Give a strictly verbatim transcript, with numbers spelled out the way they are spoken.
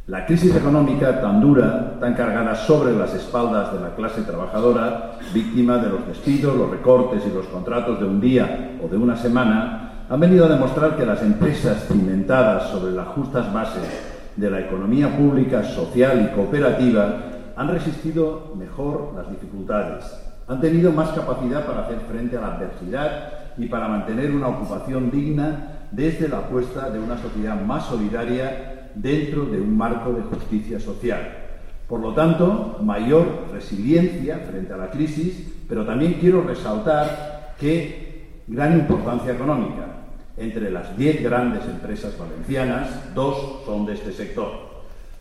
La crisis económica tan dura, tan cargada sobre las espaldas de la clase trabajadora, víctima de los despidos, los recortes y los contratos de un día o de una semana, han venido a demostrar que las empresas cimentadas sobre las justas bases de la economía pública, social y cooperativa han resistido mejor las dificultades, han tenido más capacidad para hacer frente a la adversidad y para mantener una ocupación digna desde la apuesta de una sociedad más solidaria dentro de un marco de justicia social. Por lo tanto, mayor resiliencia frente a la crisis, pero también quiero resaltar que gran importancia económica. Entre las diez grandes empresas valencianas, dos son de este sector.